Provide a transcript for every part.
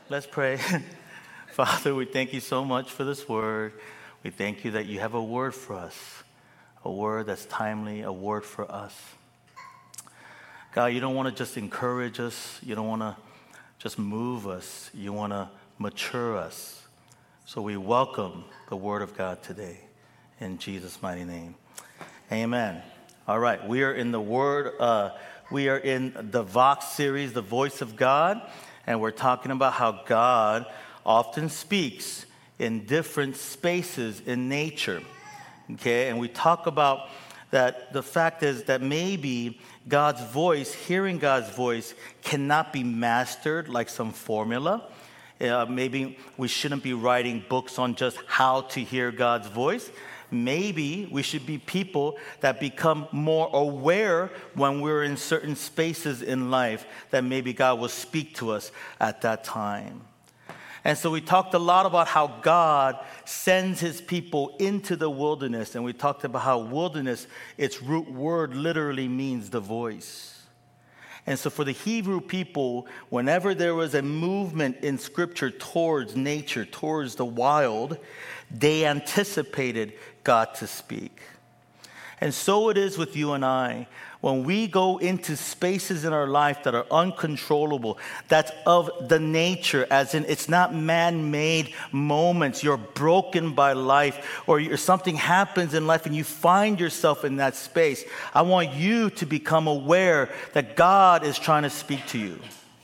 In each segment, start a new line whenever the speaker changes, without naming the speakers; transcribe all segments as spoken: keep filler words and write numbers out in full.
Let's pray. Father, we thank you so much for this word. We thank you that you have a word for us, a word that's timely, a word for us. God, you don't want to just encourage us. You don't want to just move us. You want to mature us. So we welcome the word of God today in Jesus' mighty name. Amen. All right, we are in the word, uh, we are in the Vox series, The Voice of God, and we're talking about how God often speaks in different spaces in nature. Okay, and we talk about that the fact is that maybe God's voice, hearing God's voice, cannot be mastered like some formula. Uh, maybe we shouldn't be writing books on just how to hear God's voice. Maybe we should be people that become more aware when we're in certain spaces in life that maybe God will speak to us at that time. And so we talked a lot about how God sends his people into the wilderness. And we talked about how wilderness, its root word literally means the voice. And so for the Hebrew people, whenever there was a movement in Scripture towards nature, towards the wild, they anticipated God to speak. And so it is with you and I. When we go into spaces in our life that are uncontrollable, that's of the nature, as in it's not man-made moments. You're broken by life, or you're, something happens in life and you find yourself in that space. I want you to become aware that God is trying to speak to you.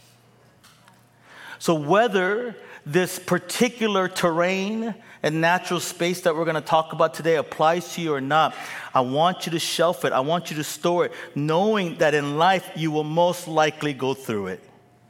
So whether this particular terrain and natural space that we're going to talk about today applies to you or not, I want you to shelf it. I want you to store it, knowing that in life you will most likely go through it.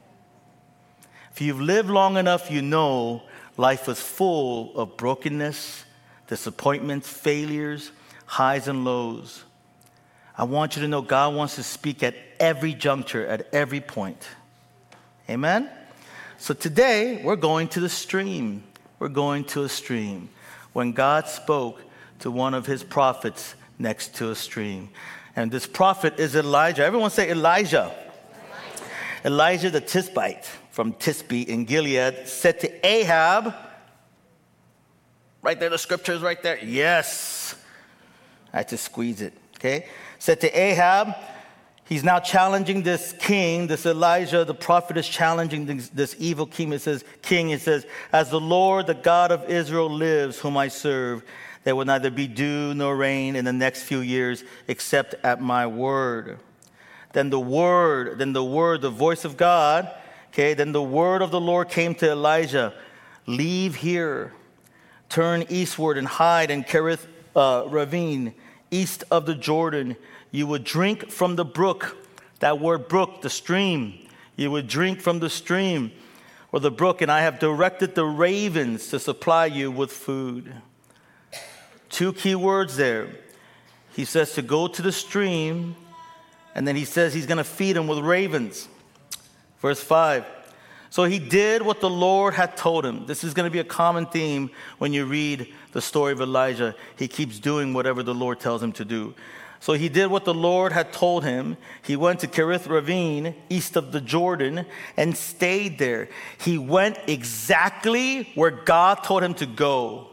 If you've lived long enough, you know life is full of brokenness, disappointments, failures, highs and lows. I want you to know God wants to speak at every juncture, at every point. Amen? So today, we're going to the stream. We're going to a stream. When God spoke to one of his prophets next to a stream. And this prophet is Elijah. Everyone say Elijah. Elijah, Elijah the Tishbite from Tisbe in Gilead said to Ahab, right there, the scripture is right there. Yes. I had to squeeze it, okay? Said to Ahab, he's now challenging this king, this Elijah, the prophet is challenging this, this evil king. It says, king, it says, as the Lord, the God of Israel lives, whom I serve, there will neither be dew nor rain in the next few years, except at my word. Then the word, then the word, the voice of God, okay, then the word of the Lord came to Elijah, leave here, turn eastward and hide in Kerith uh, ravine, east of the Jordan. You would drink from the brook. That word brook, the stream. You would drink from the stream or the brook, and I have directed the ravens to supply you with food. Two key words there. He says to go to the stream, and then he says he's going to feed them with ravens. Verse five. So he did what the Lord had told him. This is going to be a common theme when you read the story of Elijah. He keeps doing whatever the Lord tells him to do. So he did what the Lord had told him. He went to Kerith Ravine, east of the Jordan, and stayed there. He went exactly where God told him to go.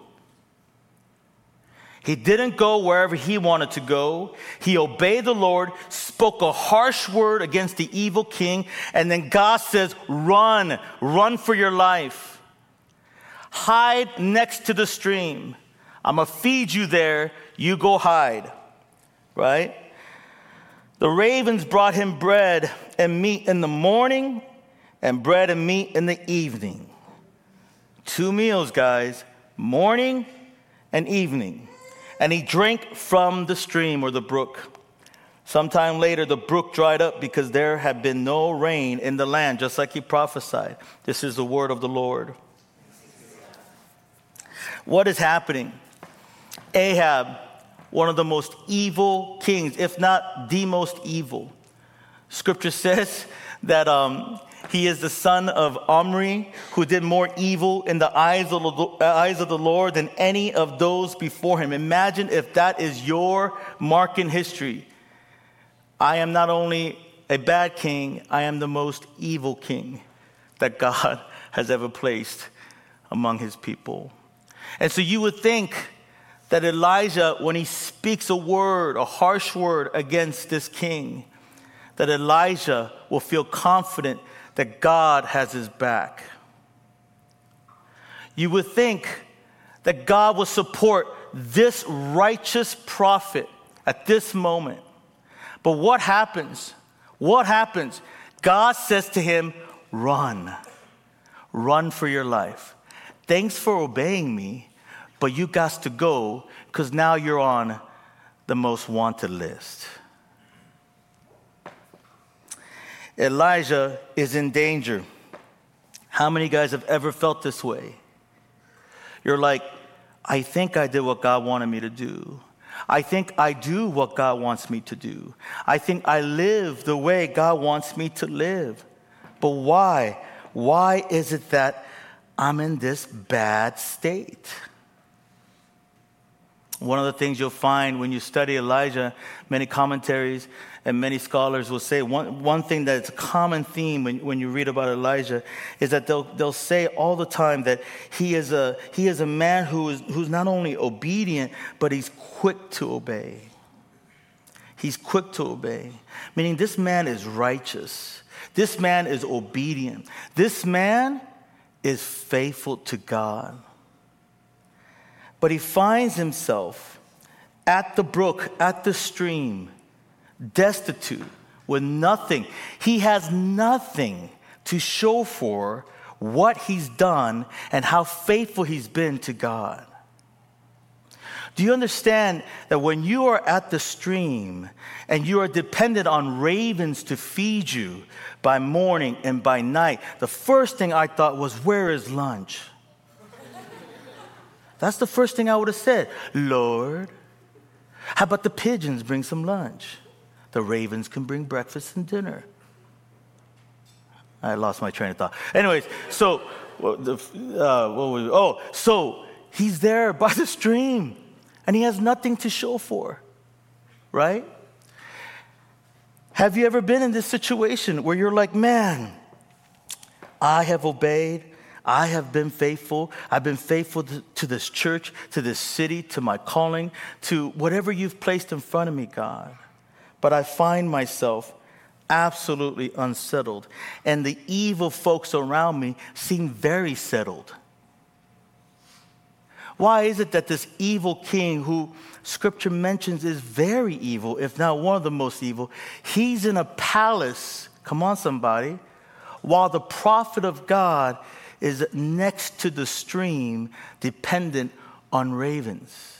He didn't go wherever he wanted to go. He obeyed the Lord, spoke a harsh word against the evil king, and then God says, run, run for your life. Hide next to the stream. I'm going to feed you there. You go hide. Right? The ravens brought him bread and meat in the morning and bread and meat in the evening. Two meals, guys, morning and evening. And he drank from the stream or the brook. Sometime later, the brook dried up because there had been no rain in the land, just like he prophesied. This is the word of the Lord. What is happening? Ahab, one of the most evil kings, if not the most evil. Scripture says that um, he is the son of Omri, who did more evil in the eyes of the, eyes of the Lord than any of those before him. Imagine if that is your mark in history. I am not only a bad king, I am the most evil king that God has ever placed among his people. And so you would think that Elijah, when he speaks a word, a harsh word against this king, that Elijah will feel confident that God has his back. You would think that God will support this righteous prophet at this moment. But what happens? What happens? God says to him, run. Run for your life. Thanks for obeying me, but you got to go because now you're on the most wanted list. Elijah is in danger. How many guys have ever felt this way? You're like, I think I did what God wanted me to do. I think I do what God wants me to do. I think I live the way God wants me to live. But why? Why is it that I'm in this bad state? One of the things you'll find when you study Elijah, many commentaries and many scholars will say, one, one thing that's a common theme when, when you read about Elijah is that they'll, they'll say all the time that he is a, he is a man who is, who's not only obedient, but he's quick to obey. He's quick to obey, meaning this man is righteous. This man is obedient. This man is faithful to God. But he finds himself at the brook, at the stream, destitute, with nothing. He has nothing to show for what he's done and how faithful he's been to God. Do you understand that when you are at the stream and you are dependent on ravens to feed you by morning and by night, the first thing I thought was, where is lunch? That's the first thing I would have said. Lord, how about the pigeons bring some lunch? The ravens can bring breakfast and dinner. I lost my train of thought. Anyways, so, uh, what was, oh, so he's there by the stream and he has nothing to show for, right? Have you ever been in this situation where you're like, man, I have obeyed. I have been faithful. I've been faithful to, to this church, to this city, to my calling, to whatever you've placed in front of me, God. But I find myself absolutely unsettled. And the evil folks around me seem very settled. Why is it that this evil king, who Scripture mentions is very evil, if not one of the most evil, he's in a palace, come on somebody, while the prophet of God is next to the stream, dependent on ravens?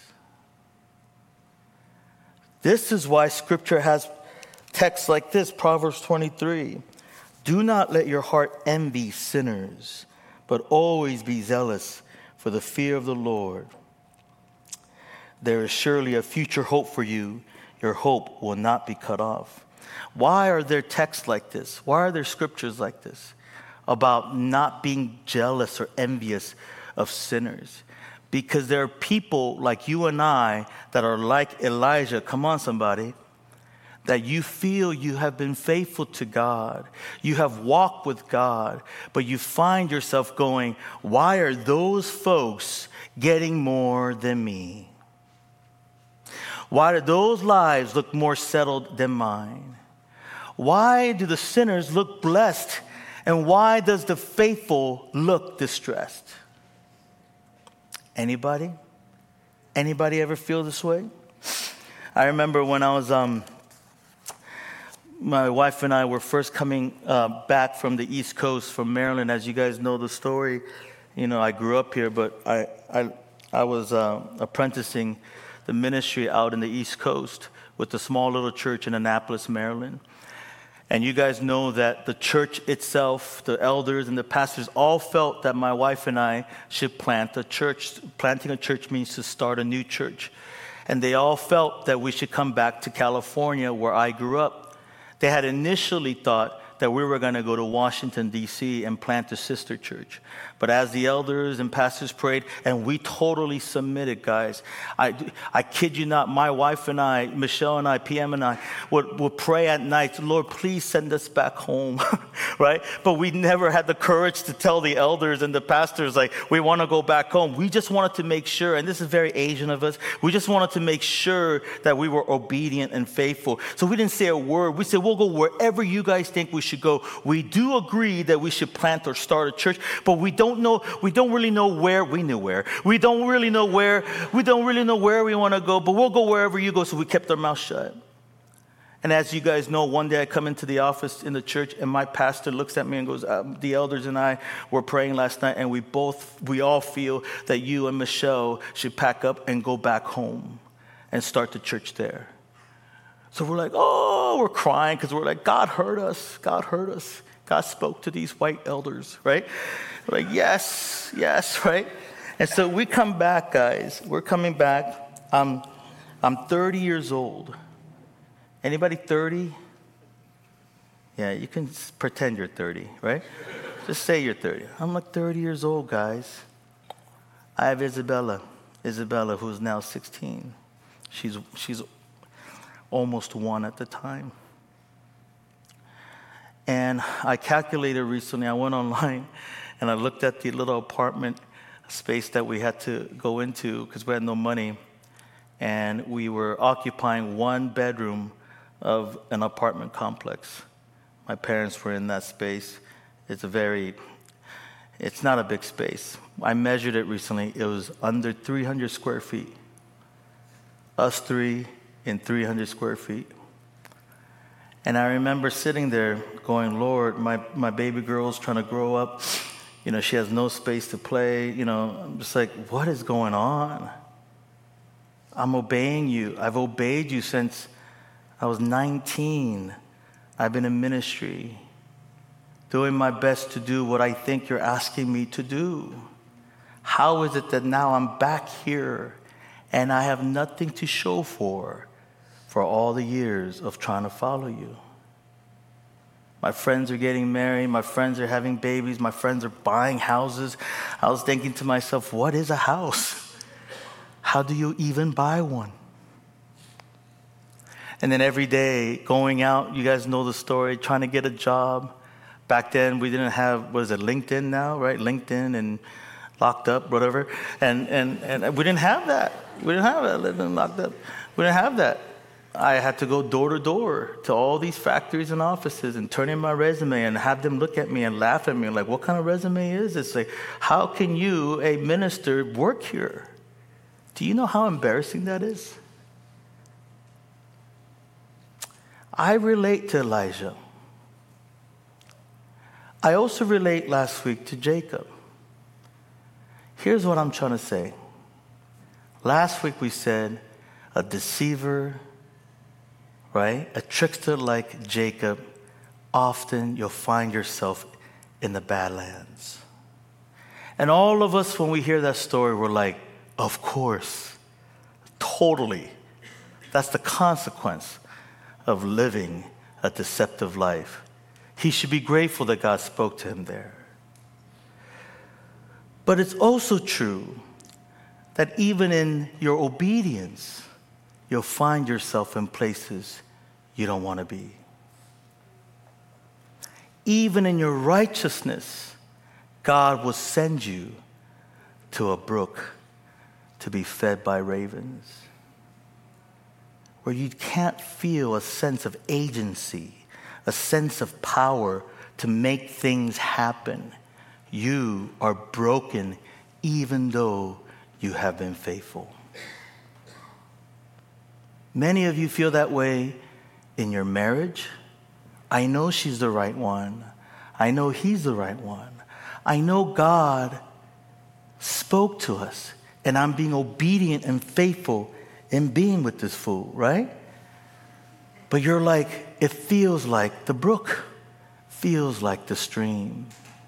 This is why Scripture has texts like this, Proverbs twenty-three. Do not let your heart envy sinners, but always be zealous for the fear of the Lord. There is surely a future hope for you. Your hope will not be cut off. Why are there texts like this? Why are there scriptures like this about not being jealous or envious of sinners? Because there are people like you and I that are like Elijah. Come on, somebody. That you feel you have been faithful to God. You have walked with God. But you find yourself going, why are those folks getting more than me? Why do those lives look more settled than mine? Why do the sinners look blessed? And why does the faithful look distressed? Anybody? Anybody ever feel this way? I remember when I was, um, my wife and I were first coming uh, back from the East Coast, from Maryland. As you guys know the story, you know, I grew up here, but I I, I was uh, apprenticing the ministry out in the East Coast with a small little church in Annapolis, Maryland. And you guys know that the church itself, the elders and the pastors all felt that my wife and I should plant a church. Planting a church means to start a new church. And they all felt that we should come back to California, where I grew up. They had initially thought that we were going to go to Washington, D C and plant a sister church. But as the elders and pastors prayed, and we totally submitted, guys. I, I kid you not, my wife and I, Michelle and I, P M and I, would, would pray at night, Lord, please send us back home, right? But we never had the courage to tell the elders and the pastors, like, we want to go back home. We just wanted to make sure, and this is very Asian of us, we just wanted to make sure that we were obedient and faithful. So we didn't say a word. We said, we'll go wherever you guys think we should go. We do agree that we should plant or start a church, but we don't know, we don't really know where. We knew where. We don't really know where. We don't really know where we want to go, but we'll go wherever you go. So we kept our mouth shut. And as you guys know, one day I come into the office in the church, and my pastor looks at me and goes, um, the elders and I were praying last night, and we both, we all feel that you and Michelle should pack up and go back home and start the church there. So we're like, oh, we're crying because we're like, God heard us. God heard us. God spoke to these white elders, right? We're like, yes, yes, right? And so we come back, guys. We're coming back. Um, I'm thirty years old. Anybody thirty? Yeah, you can pretend you're thirty, right? Just say you're thirty. I'm like thirty years old, guys. I have Isabella. Isabella, who's now sixteen. She's she's almost one at the time. And I calculated recently, I went online and I looked at the little apartment space that we had to go into because we had no money. And we were occupying one bedroom of an apartment complex. My parents were in that space. It's a very, it's not a big space. I measured it recently. It was under three hundred square feet. Us three in three hundred square feet. And I remember sitting there going, Lord, my, my baby girl's trying to grow up. You know, she has no space to play. You know, I'm just like, what is going on? I'm obeying you. I've obeyed you since I was nineteen. I've been in ministry, doing my best to do what I think you're asking me to do. How is it that now I'm back here and I have nothing to show for, for all the years of trying to follow you? My friends are getting married. My friends are having babies. My friends are buying houses. I was thinking to myself, what is a house? How do you even buy one? And then every day going out, you guys know the story, trying to get a job. Back then we didn't have, what is it, LinkedIn now, right? LinkedIn and Locked Up, whatever. And and and we didn't have that. We didn't have that, living Locked Up. We didn't have that. I had to go door to door to all these factories and offices and turn in my resume and have them look at me and laugh at me like, what kind of resume is this? Like, how can you, a minister, work here? Do you know how embarrassing that is? I relate to Elijah. I also relate last week to Jacob. Here's what I'm trying to say. Last week we said a deceiver, right? A trickster like Jacob, often you'll find yourself in the Badlands. And all of us, when we hear that story, we're like, of course, totally. That's the consequence of living a deceptive life. He should be grateful that God spoke to him there. But it's also true that even in your obedience, you'll find yourself in places you don't want to be. Even in your righteousness, God will send you to a brook to be fed by ravens, where you can't feel a sense of agency, a sense of power to make things happen. You are broken even though you have been faithful. Many of you feel that way in your marriage. I know she's the right one. I know he's the right one. I know God spoke to us, and I'm being obedient and faithful in being with this fool, right? But you're like, it feels like the brook, feels like the stream.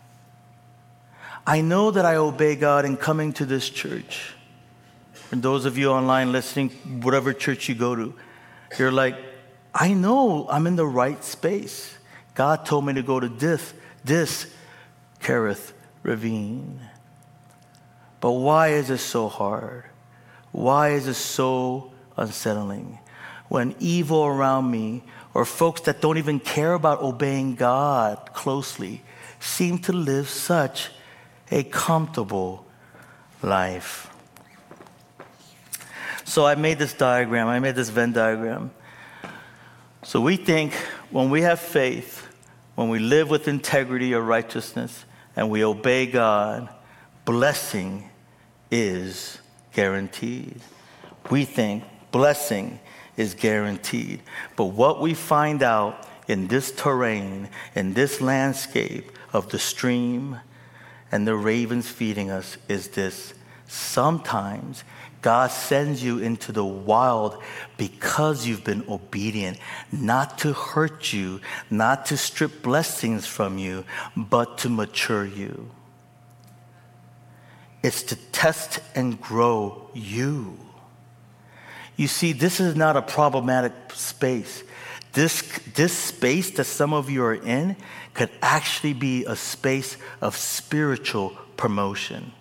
I know that I obey God in coming to this church. And those of you online listening, whatever church you go to, you're like, I know I'm in the right space. God told me to go to this, this Kerith Ravine. But why is it so hard? Why is it so unsettling? When evil around me, or folks that don't even care about obeying God closely, seem to live such a comfortable life. So I made this diagram. I made this Venn diagram. So we think when we have faith, when we live with integrity or righteousness, and we obey God, blessing is guaranteed. We think blessing is guaranteed. But what we find out in this terrain, in this landscape of the stream and the ravens feeding us, is this: sometimes God sends you into the wild because you've been obedient, not to hurt you, not to strip blessings from you, but to mature you. It's to test and grow you. You see, this is not a problematic space. This, this space that some of you are in could actually be a space of spiritual promotion.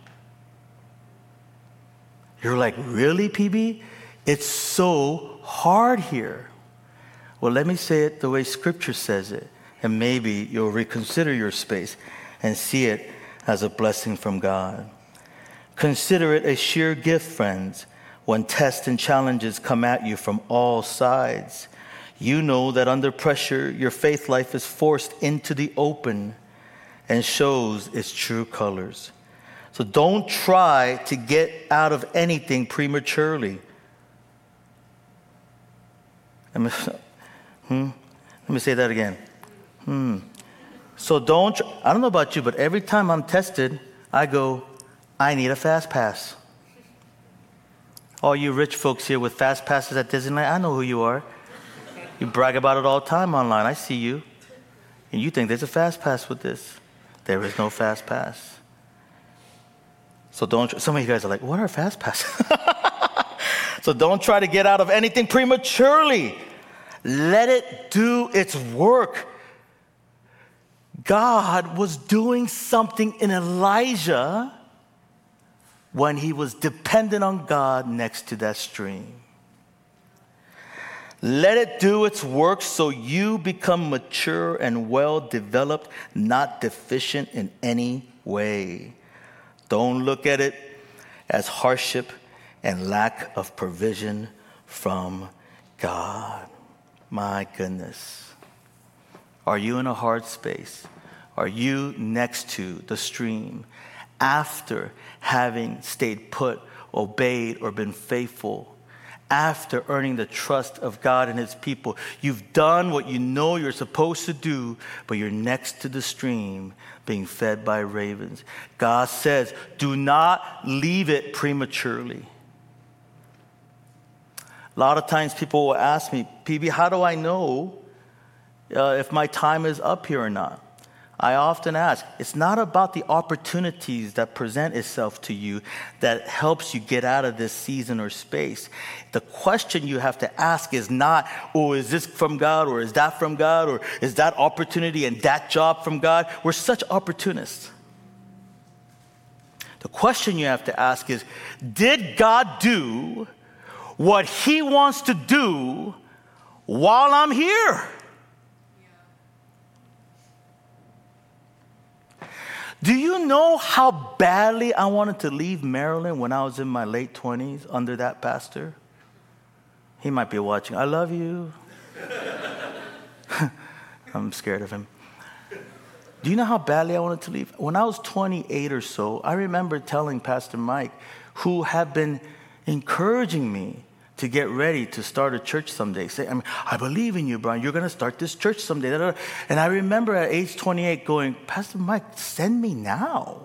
You're like, really, P B? It's so hard here. Well, let me say it the way Scripture says it, and maybe you'll reconsider your space and see it as a blessing from God. Consider it a sheer gift, friends, when tests and challenges come at you from all sides. You know that under pressure, your faith life is forced into the open and shows its true colors. So don't try to get out of anything prematurely. Let me, hmm? Let me say that again. Hmm. So don't, tr- I don't know about you, but every time I'm tested, I go, I need a fast pass. All you rich folks here with fast passes at Disneyland, I know who you are. You brag about it all the time online. I see you. And you think there's a fast pass with this. There is no fast pass. So don't, some of you guys are like, what are fast passes? So don't try to get out of anything prematurely. Let it do its work. God was doing something in Elijah when he was dependent on God next to that stream. Let it do its work so you become mature and well developed, not deficient in any way. Don't look at it as hardship and lack of provision from God. My goodness. Are you in a hard space? Are you next to the stream after having stayed put, obeyed, or been faithful? After earning the trust of God and his people, you've done what you know you're supposed to do, but you're next to the stream being fed by ravens. God says, do not leave it prematurely. A lot of times people will ask me, P B, how do I know uh, if my time is up here or not? I often ask, it's not about the opportunities that present itself to you that helps you get out of this season or space. The question you have to ask is not, oh, is this from God, or is that from God, or is that opportunity and that job from God? We're such opportunists. The question you have to ask is, did God do what he wants to do while I'm here? Do you know how badly I wanted to leave Maryland when I was in my late twenties under that pastor? He might be watching. I love you. I'm scared of him. Do you know how badly I wanted to leave? When I was twenty-eight or so, I remember telling Pastor Mike, who had been encouraging me to get ready to start a church someday. Say, I mean, I believe in you, Brian. You're going to start this church someday. And I remember at age twenty-eight going, Pastor Mike, send me now.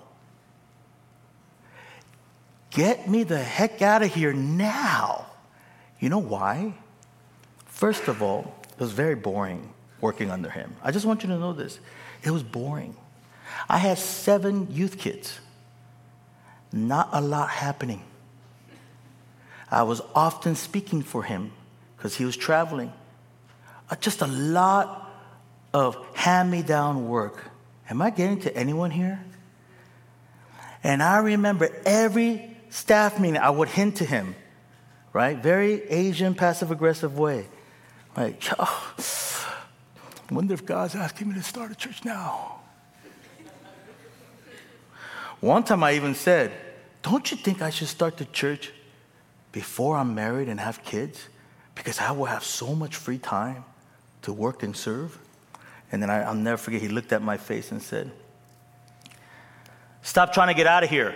Get me the heck out of here now. You know why? First of all, it was very boring working under him. I just want you to know this. It was boring. I had seven youth kids. Not a lot happening. I was often speaking for him because he was traveling. Uh, just a lot of hand-me-down work. Am I getting to anyone here? And I remember every staff meeting, I would hint to him, right? Very Asian, passive-aggressive way. Like, oh, I wonder if God's asking me to start a church now. One time I even said, don't you think I should start the church before I'm married and have kids? Because I will have so much free time to work and serve. And then I, I'll never forget, he looked at my face and said, stop trying to get out of here.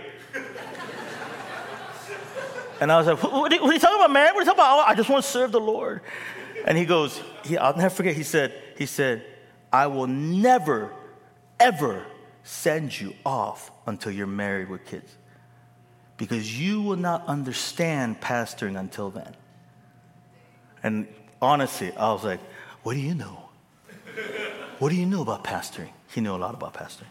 And I was like, what are, you, what are you talking about, man? What are you talking about? Oh, I just want to serve the Lord. And he goes, he, I'll never forget, he said, he said, I will never, ever send you off until you're married with kids. Because you will not understand pastoring until then. And honestly, I was like, what do you know? What do you know about pastoring? He knew a lot about pastoring.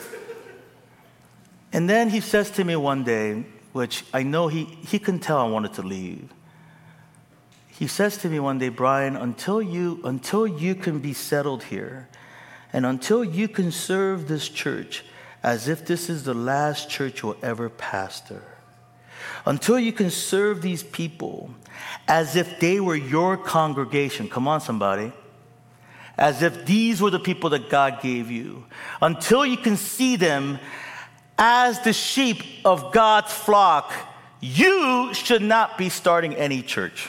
And then he says to me one day, which I know he, he can tell I wanted to leave. He says to me one day, Brian, until you, until you can be settled here, and until you can serve this church as if this is the last church you'll ever pastor, until you can serve these people as if they were your congregation, come on somebody, as if these were the people that God gave you, until you can see them as the sheep of God's flock, you should not be starting any church.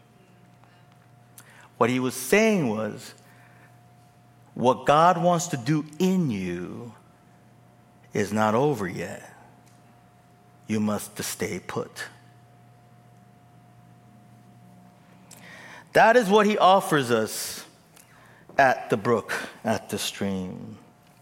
What he was saying was, what God wants to do in you is not over yet. You must stay put. That is what he offers us at the brook, at the stream.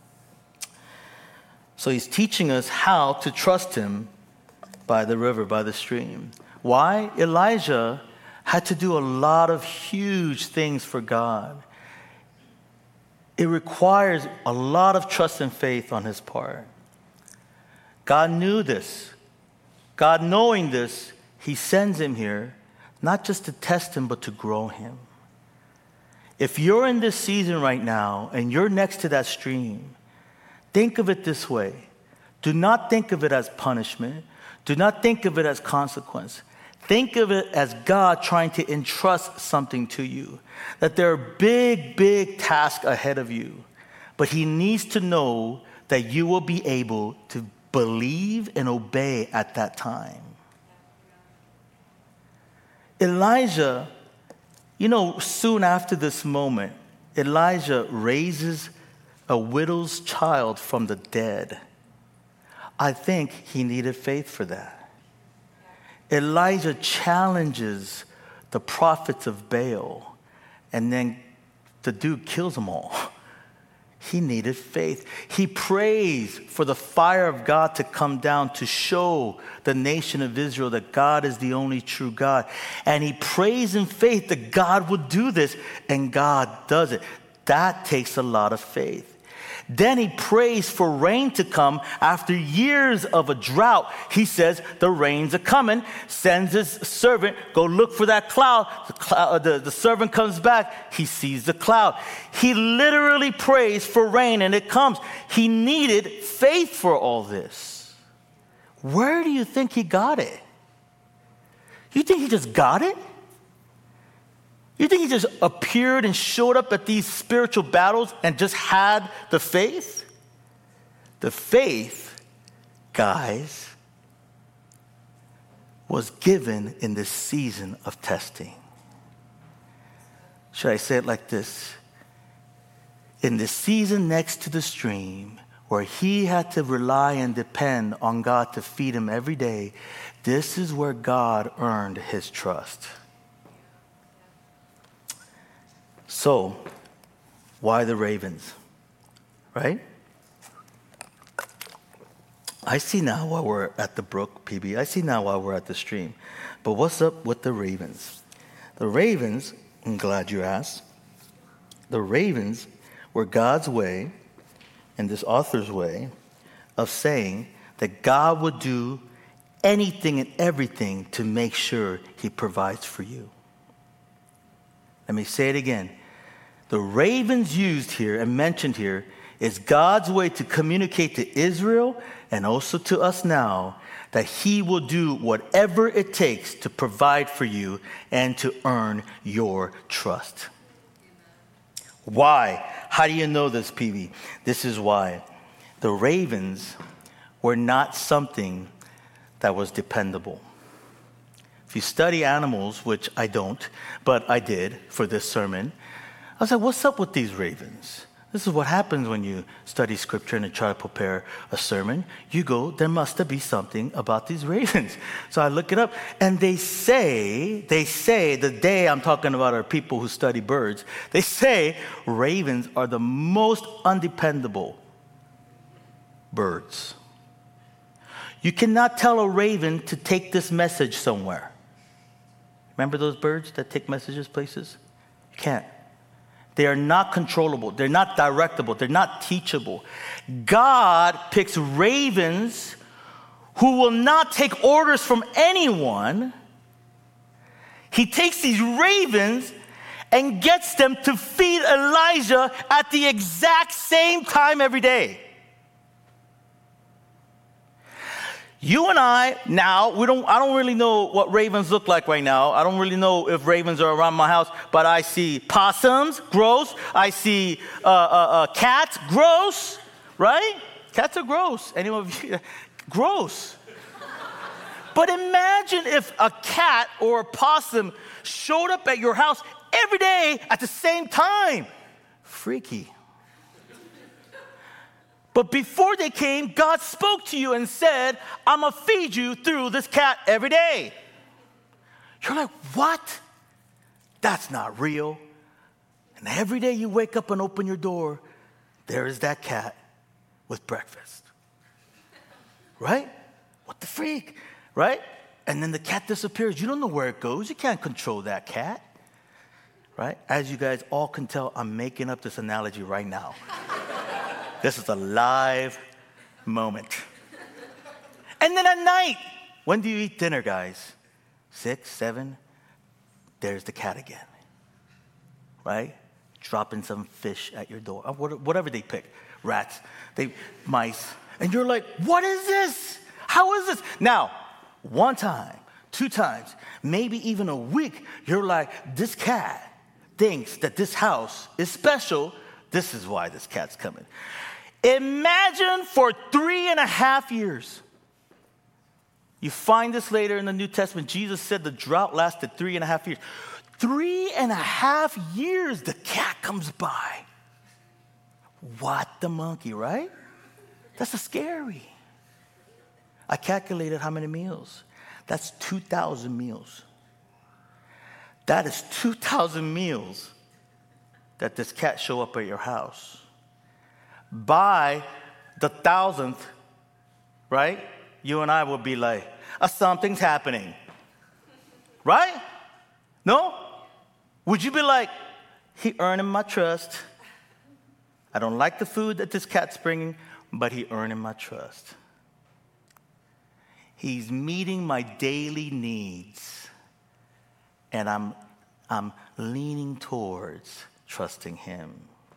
So he's teaching us how to trust him by the river, by the stream. Why? Elijah had to do a lot of huge things for God. It requires a lot of trust and faith on his part. God knew this. God knowing this, he sends him here, not just to test him, but to grow him. If you're in this season right now and you're next to that stream, think of it this way. Do not think of it as punishment. Do not think of it as consequence. Think of it as God trying to entrust something to you. That there are big, big tasks ahead of you. But he needs to know that you will be able to believe and obey at that time. Elijah, you know, soon after this moment, Elijah raises a widow's child from the dead. I think he needed faith for that. Elijah challenges the prophets of Baal, and then the dude kills them all. He needed faith. He prays for the fire of God to come down to show the nation of Israel that God is the only true God. And he prays in faith that God would do this, and God does it. That takes a lot of faith. Then he prays for rain to come after years of a drought. He says, the rains are coming, sends his servant, go look for that cloud. The, cloud, the, the servant comes back, he sees the cloud. He literally prays for rain and it comes. He needed faith for all this. Where do you think he got it? You think he just got it? You think he just appeared and showed up at these spiritual battles and just had the faith? The faith, guys, was given in this season of testing. Should I say it like this? In the season next to the stream, where he had to rely and depend on God to feed him every day, this is where God earned his trust. So, why the ravens? Right? I see now why we're at the brook, P B. I see now why we're at the stream. But what's up with the ravens? The ravens, I'm glad you asked. The ravens were God's way, and this author's way, of saying that God would do anything and everything to make sure he provides for you. Let me say it again. The ravens used here and mentioned here is God's way to communicate to Israel and also to us now that he will do whatever it takes to provide for you and to earn your trust. Why? How do you know this, P V? This is why. The ravens were not something that was dependable. If you study animals, which I don't, but I did for this sermon, I was like, what's up with these ravens? This is what happens when you study scripture and try to prepare a sermon. You go, there must be something about these ravens. So I look it up, and they say, they say, the day I'm talking about are people who study birds, they say ravens are the most undependable birds. You cannot tell a raven to take this message somewhere. Remember those birds that take messages places? You can't. They are not controllable. They're not directable. They're not teachable. God picks ravens who will not take orders from anyone. He takes these ravens and gets them to feed Elijah at the exact same time every day. You and I now, we don't. I don't really know what ravens look like right now. I don't really know if ravens are around my house, but I see possums, gross. I see uh, uh, uh, cats, gross, right? Cats are gross. Anyone of you? Gross. But imagine if a cat or a possum showed up at your house every day at the same time. Freaky. But before they came, God spoke to you and said, I'm going to feed you through this cat every day. You're like, what? That's not real. And every day you wake up and open your door, there is that cat with breakfast. Right? What the freak? Right? And then the cat disappears. You don't know where it goes. You can't control that cat. Right? As you guys all can tell, I'm making up this analogy right now. This is a live moment. And then at night, when do you eat dinner, guys? Six, seven? There's the cat again. Right? Dropping some fish at your door. Whatever they pick. Rats, they, mice. And you're like, what is this? How is this? Now, one time, two times, maybe even a week, you're like, this cat thinks that this house is special. This is why this cat's coming. Imagine for three and a half years. You find this later in the New Testament. Jesus said the drought lasted three and a half years. Three and a half years, the cat comes by. What the monkey, right? That's a scary. I calculated how many meals. That's two thousand meals. That is two thousand meals that this cat show up at your house. By the thousandth, right? You and I would be like, oh, something's happening. Right? No? Would you be like, he earning my trust. I don't like the food that this cat's bringing, but he earning my trust. He's meeting my daily needs. And I'm, I'm leaning towards trusting him.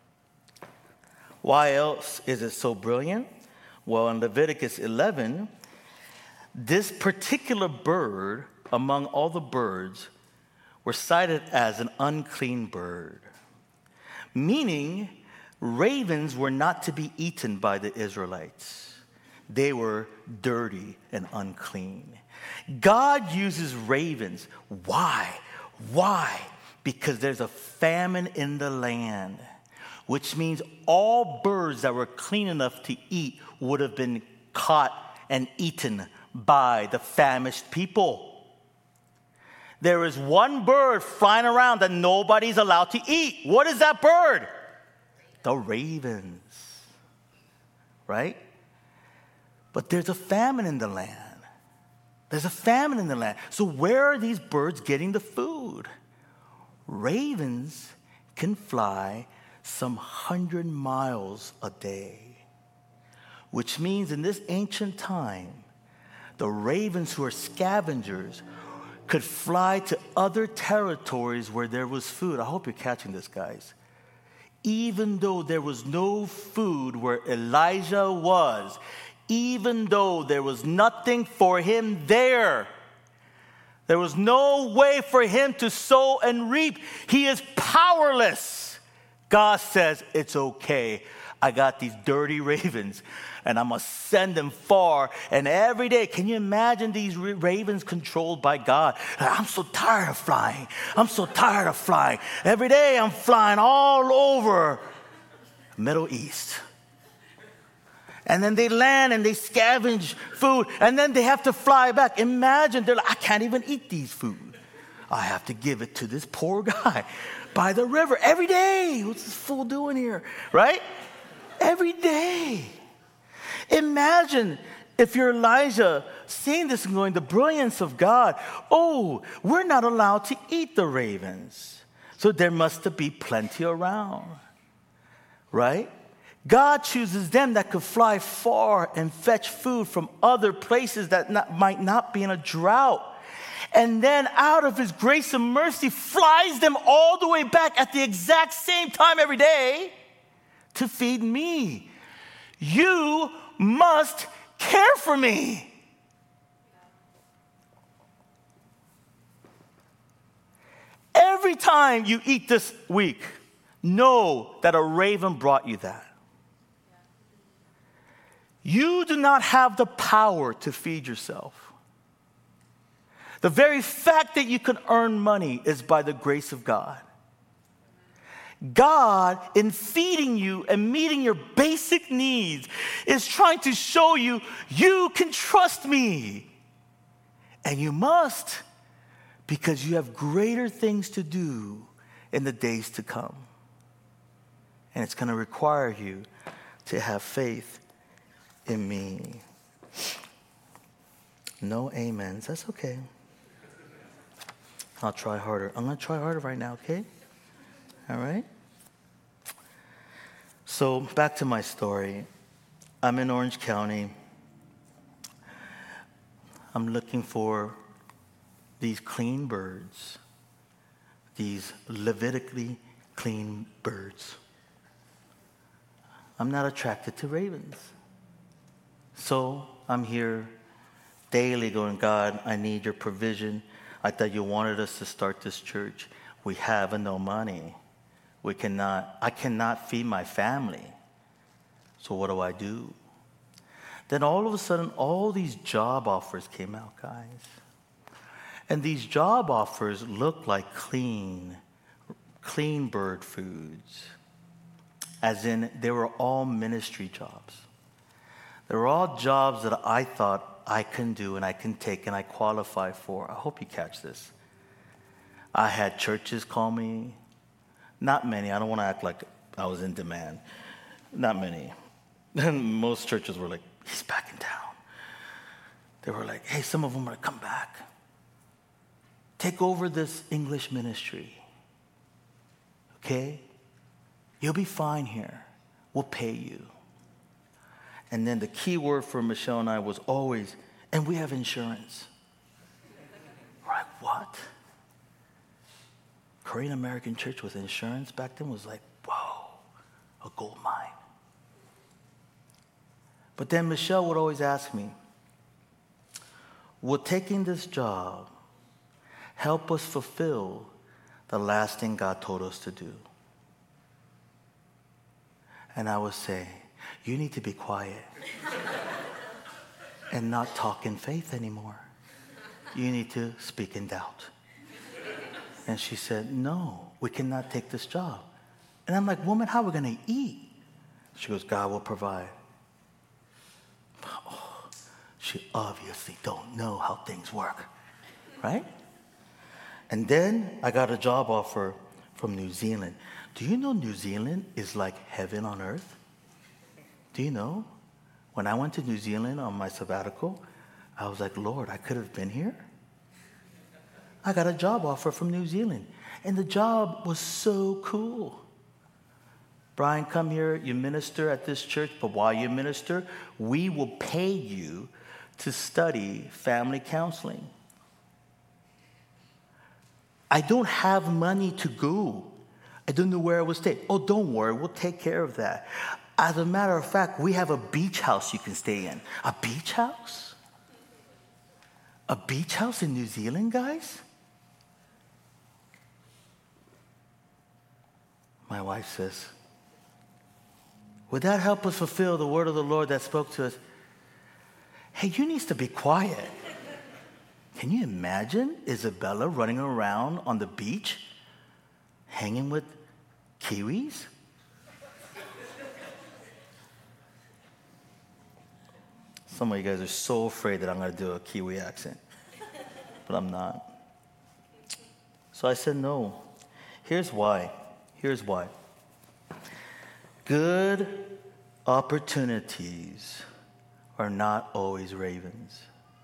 Why else is it so brilliant? Well, in Leviticus eleven, this particular bird, among all the birds, were cited as an unclean bird, meaning ravens were not to be eaten by the Israelites. They were dirty and unclean. God uses ravens. Why? Why? Because there's a famine in the land, which means all birds that were clean enough to eat would have been caught and eaten by the famished people. There is one bird flying around that nobody's allowed to eat. What is that bird? The ravens. Right? But there's a famine in the land. There's a famine in the land. So where are these birds getting the food? Ravens can fly some hundred miles a day, which means in this ancient time, the ravens who are scavengers could fly to other territories where there was food. I hope you're catching this, guys. even though there was no food where Elijah was, even though there was nothing for him there, there was no way for him to sow and reap. He is powerless. God says, it's okay. I got these dirty ravens, and I'm going to send them far. And every day, can you imagine these ravens controlled by God? I'm so tired of flying. I'm so tired of flying. Every day, I'm flying all over Middle East. And then they land and they scavenge food, and then they have to fly back. Imagine, they're like, I can't even eat these food. I have to give it to this poor guy by the river every day. What's this fool doing here, right? Every day. Imagine if you're Elijah seeing this and going, the brilliance of God. Oh, we're not allowed to eat the ravens, so there must be plenty around, right? God chooses them that could fly far and fetch food from other places that not, might not be in a drought. And then out of his grace and mercy, flies them all the way back at the exact same time every day to feed me. You must care for me. Every time you eat this week, know that a raven brought you that. You do not have the power to feed yourself. The very fact that you can earn money is by the grace of God. God, in feeding you and meeting your basic needs, is trying to show you, you can trust me. And you must, because you have greater things to do in the days to come. And it's going to require you to have faith in me. No amens. That's okay. I'll try harder. I'm going to try harder right now, okay? All right? So back to my story. I'm in Orange County. I'm looking for these clean birds, these Levitically clean birds. I'm not attracted to ravens. So I'm here daily going, God, I need your provision. I thought you wanted us to start this church. We have no money. We cannot, I cannot feed my family. So what do I do? Then all of a sudden, all these job offers came out, guys. And these job offers looked like clean, clean bird foods. As in, they were all ministry jobs. They were all jobs that I thought I can do and I can take and I qualify for. I hope you catch this. I had churches call me. Not many. I don't want to act like I was in demand. Not many. Most churches were like, he's back in town. They were like, hey, some of them are going to come back. Take over this English ministry. Okay? You'll be fine here. We'll pay you. And then the key word for Michelle and I was always, and we have insurance. We're like, what? Korean American church with insurance back then was like, whoa, a gold mine. But then Michelle would always ask me, will taking this job help us fulfill the last thing God told us to do? And I would say, you need to be quiet and not talk in faith anymore. You need to speak in doubt. And she said, no, we cannot take this job. And I'm like, woman, how are we going to eat? She goes, God will provide. Oh, she obviously don't know how things work, right? And then I got a job offer from New Zealand. Do you know New Zealand is like heaven on earth? Do you know? When I went to New Zealand on my sabbatical, I was like, Lord, I could have been here. I got a job offer from New Zealand. And the job was so cool. Brian, come here, you minister at this church, but while you minister, we will pay you to study family counseling. I don't have money to go. I don't know where I will stay. Oh, don't worry, we'll take care of that. As a matter of fact, we have a beach house you can stay in. A beach house? A beach house in New Zealand, guys? My wife says, would that help us fulfill the word of the Lord that spoke to us? Hey, you need to be quiet. Can you imagine Isabella running around on the beach, hanging with Kiwis? Some of you guys are so afraid that I'm going to do a Kiwi accent, but I'm not. So I said no. Here's why. Here's why. Good opportunities are not always ravens.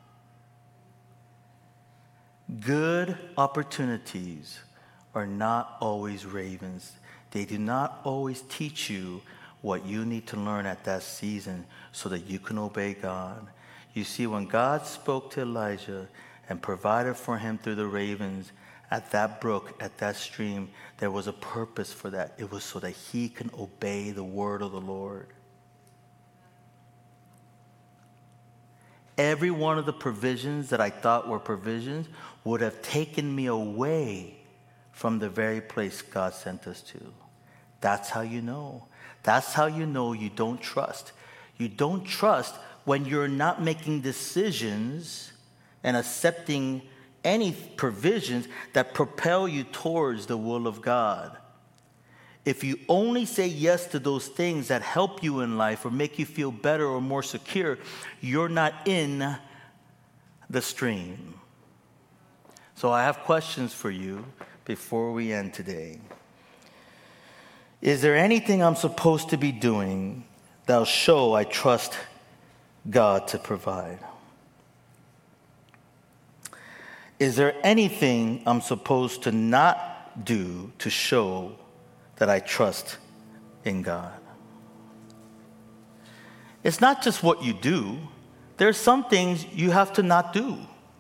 Good opportunities are not always ravens. They do not always teach you what you need to learn at that season so that you can obey God. You see, when God spoke to Elijah and provided for him through the ravens at that brook, at that stream, there was a purpose for that. It was so that he can obey the word of the Lord. Every one of the provisions that I thought were provisions would have taken me away from the very place God sent us to. That's how you know. That's how you know you don't trust. You don't trust when you're not making decisions and accepting any provisions that propel you towards the will of God. If you only say yes to those things that help you in life or make you feel better or more secure, you're not in the stream. So I have questions for you before we end today. Is there anything I'm supposed to be doing that'll show I trust God to provide? Is there anything I'm supposed to not do to show that I trust in God? It's not just what you do. There's some things you have to not do.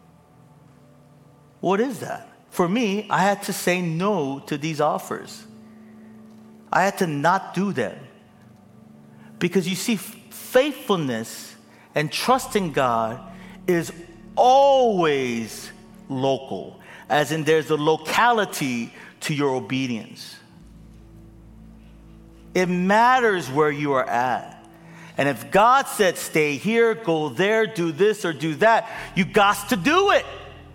What is that? For me, I had to say no to these offers. I had to not do them. Because you see, faithfulness and trusting God is always local, as in there's a locality to your obedience. It matters where you are at. And if God said, stay here, go there, do this or do that, you got to do it.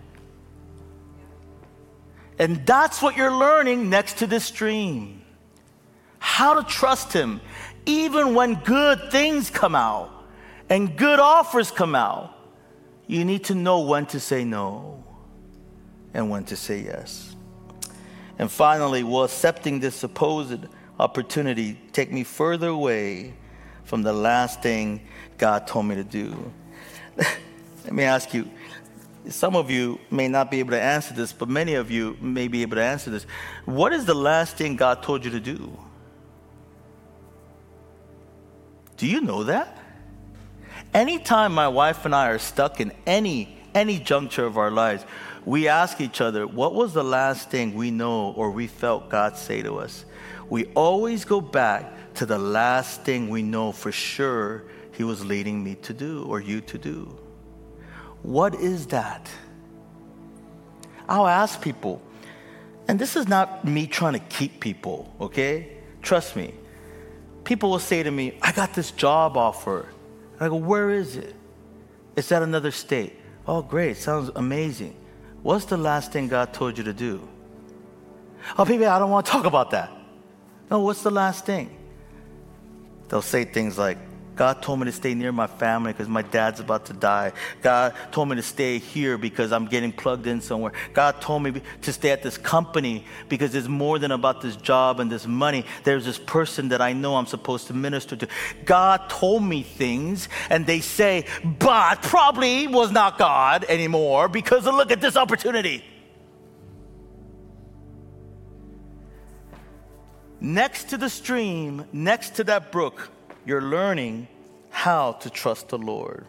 And that's what you're learning next to this stream. How to trust him, even when good things come out and good offers come out. You need to know when to say no and when to say yes. And finally, will accepting this supposed opportunity take me further away from the last thing God told me to do? Let me ask you, some of you may not be able to answer this, but many of you may be able to answer this. What is the last thing God told you to do? Do you know that? Anytime my wife and I are stuck in any any juncture of our lives, we ask each other, what was the last thing we know or we felt God say to us? We always go back to the last thing we know for sure he was leading me to do or you to do. What is that? I'll ask people, and this is not me trying to keep people, okay? Trust me. People will say to me, I got this job offer. I go, where is it? It's at another state. Oh, great. Sounds amazing. What's the last thing God told you to do? Oh, baby, I don't want to talk about that. No, what's the last thing? They'll say things like, God told me to stay near my family because my dad's about to die. God told me to stay here because I'm getting plugged in somewhere. God told me to stay at this company because it's more than about this job and this money. There's this person that I know I'm supposed to minister to. God told me things, and they say, but probably was not God anymore because of, look at this opportunity. Next to the stream, next to that brook, you're learning how to trust the Lord.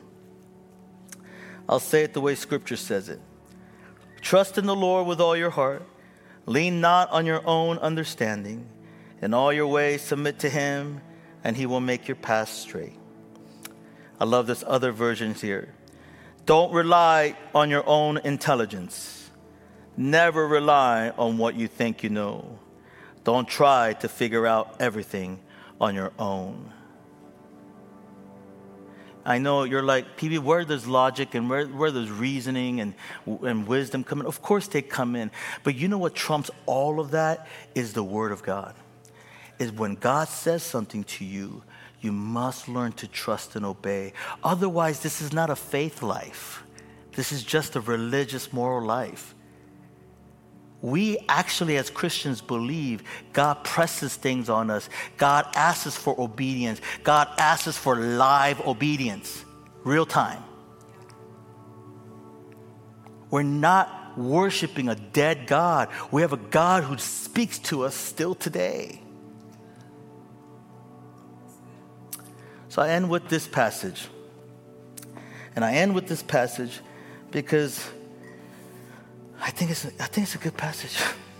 I'll say it the way Scripture says it. Trust in the Lord with all your heart. Lean not on your own understanding. In all your ways submit to him, and he will make your path straight. I love this other version here. Don't rely on your own intelligence. Never rely on what you think you know. Don't try to figure out everything on your own. I know you're like, P B, where does logic and where, where does reasoning and, and wisdom come in? Of course they come in. But you know what trumps all of that is the Word of God. Is when God says something to you, you must learn to trust and obey. Otherwise, this is not a faith life. This is just a religious, moral life. We actually, as Christians, believe God presses things on us. God asks us for obedience. God asks us for live obedience, real time. We're not worshiping a dead God. We have a God who speaks to us still today. So I end with this passage. And I end with this passage because I think it's a, I think it's a good passage.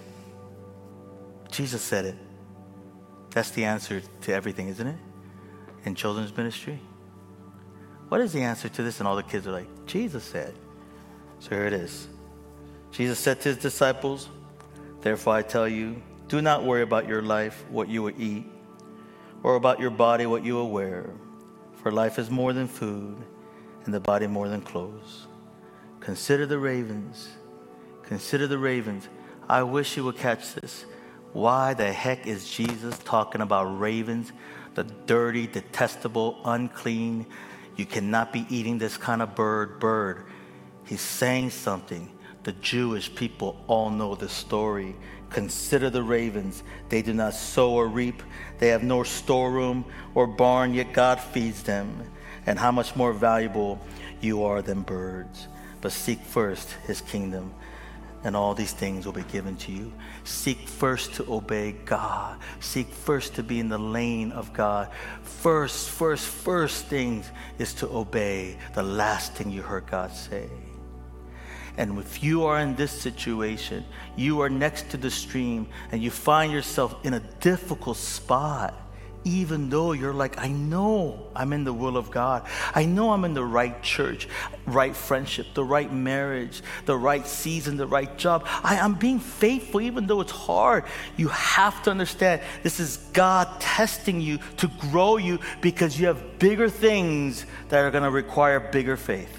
Jesus said it. That's the answer to everything, isn't it? In children's ministry. What is the answer to this? And all the kids are like, Jesus said. So here it is. Jesus said to his disciples, therefore I tell you, do not worry about your life, what you will eat, or about your body, what you will wear. For life is more than food, and the body more than clothes. Consider the ravens. Consider the ravens. I wish you would catch this. Why the heck is Jesus talking about ravens? The dirty, detestable, unclean. You cannot be eating this kind of bird, bird. He's saying something. The Jewish people all know the story. Consider the ravens. They do not sow or reap. They have no storeroom or barn, yet God feeds them. And how much more valuable you are than birds. But seek first his kingdom, and all these things will be given to you. Seek first to obey God. Seek first to be in the lane of God. First, first, first things is to obey the last thing you heard God say. And if you are in this situation, you are next to the stream and you find yourself in a difficult spot, even though you're like, I know I'm in the will of God. I know I'm in the right church, right friendship, the right marriage, the right season, the right job. I, I'm being faithful even though it's hard. You have to understand this is God testing you to grow you because you have bigger things that are going to require bigger faith.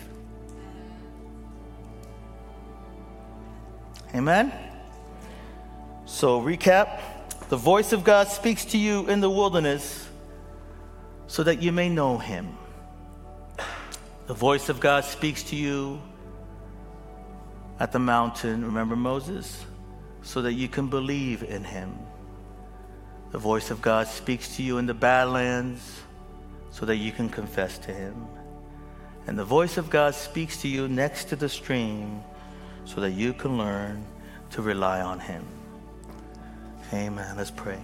Amen? So recap. The voice of God speaks to you in the wilderness so that you may know him. The voice of God speaks to you at the mountain, remember Moses, so that you can believe in him. The voice of God speaks to you in the Badlands so that you can confess to him. And the voice of God speaks to you next to the stream so that you can learn to rely on him. Amen. Let's pray.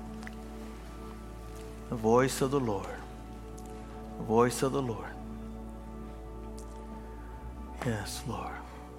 The voice of the Lord. The voice of the Lord. Yes, Lord.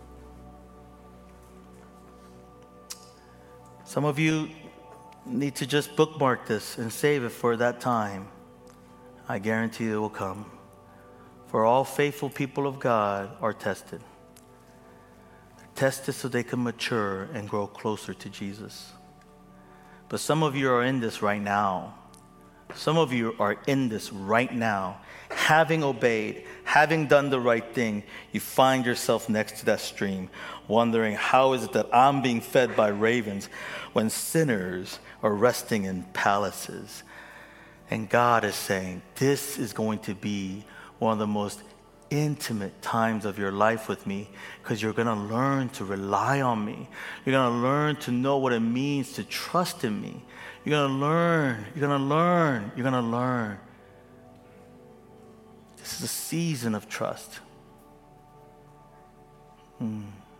Some of you need to just bookmark this and save it for that time. I guarantee it will come. For all faithful people of God are tested. They're tested so they can mature and grow closer to Jesus. But some of you are in this right now. Some of you are in this right now. Having obeyed, having done the right thing, you find yourself next to that stream, wondering how is it that I'm being fed by ravens when sinners are resting in palaces. And God is saying, this is going to be one of the most intimate times of your life with me, because you're going to learn to rely on me. You're going to learn to know what it means to trust in me. You're going to learn. You're going to learn. You're going to learn. This is a season of trust. Hmm.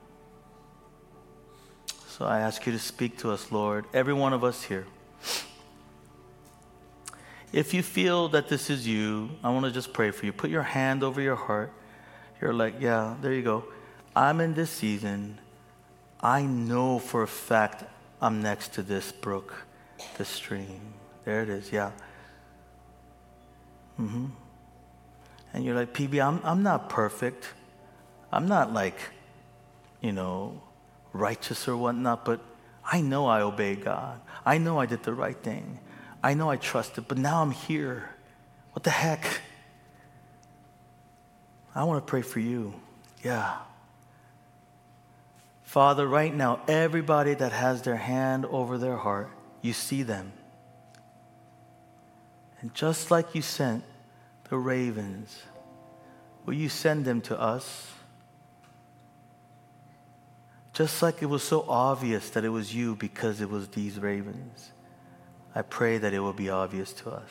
So I ask you to speak to us, Lord, every one of us here. If you feel that this is you, I want to just pray for you. Put your hand over your heart. You're like, yeah, there you go. I'm in this season. I know for a fact I'm next to this brook, this stream. There it is, yeah. Mm-hmm. And you're like, P B, I'm, I'm not perfect. I'm not like, you know, righteous or whatnot, but I know I obeyed God. I know I did the right thing. I know I trusted, but now I'm here. What the heck? I want to pray for you. Yeah. Father, right now, everybody that has their hand over their heart, you see them. And just like you sent the ravens, will you send them to us? Just like it was so obvious that it was you because it was these ravens, I pray that it will be obvious to us.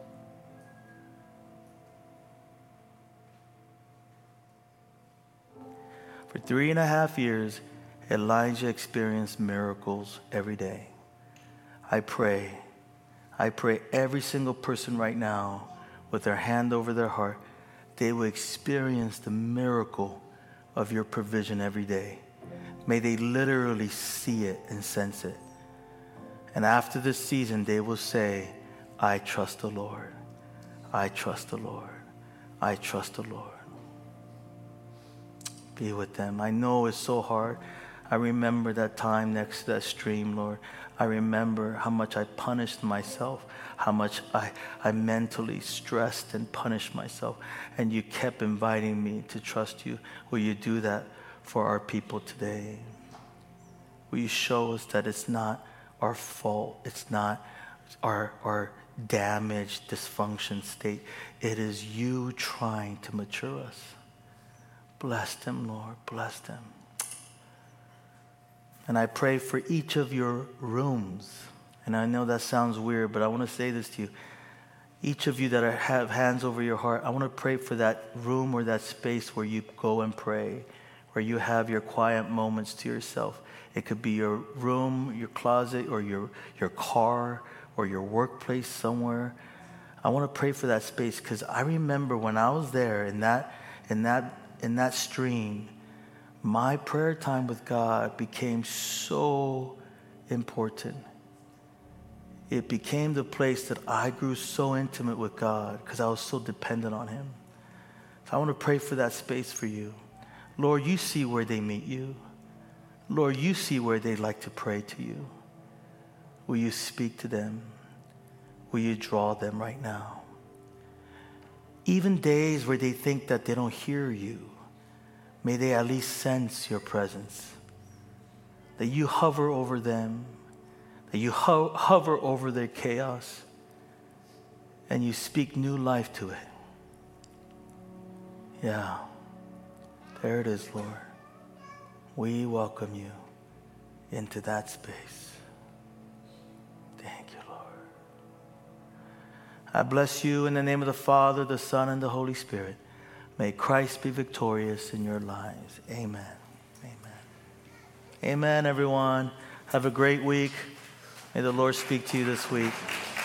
For three and a half years, Elijah experienced miracles every day. I pray, I pray every single person right now with their hand over their heart, they will experience the miracle of your provision every day. May they literally see it and sense it. And after this season, they will say, I trust the Lord. I trust the Lord. I trust the Lord. Be with them. I know it's so hard. I remember that time next to that stream, Lord. I remember how much I punished myself, how much I, I mentally stressed and punished myself. And you kept inviting me to trust you. Will you do that for our people today? Will you show us that it's not our fault. It's not our, our damaged, dysfunction state. It is you trying to mature us. Bless them, Lord. Bless them. And I pray for each of your rooms. And I know that sounds weird, but I want to say this to you. Each of you that are, have hands over your heart, I want to pray for that room or that space where you go and pray, where you have your quiet moments to yourself. It could be your room, your closet, or your, your car, or your workplace somewhere. I want to pray for that space because I remember when I was there in that, in that, in that stream, my prayer time with God became so important. It became the place that I grew so intimate with God because I was so dependent on Him. So I want to pray for that space for you. Lord, you see where they meet you. Lord, you see where they'd like to pray to you. Will you speak to them? Will you draw them right now? Even days where they think that they don't hear you, may they at least sense your presence. That you hover over them, that you ho- hover over their chaos, and you speak new life to it. Yeah, there it is, Lord. We welcome you into that space. Thank you, Lord. I bless you in the name of the Father, the Son, and the Holy Spirit. May Christ be victorious in your lives. Amen. Amen. Amen, everyone. Have a great week. May the Lord speak to you this week.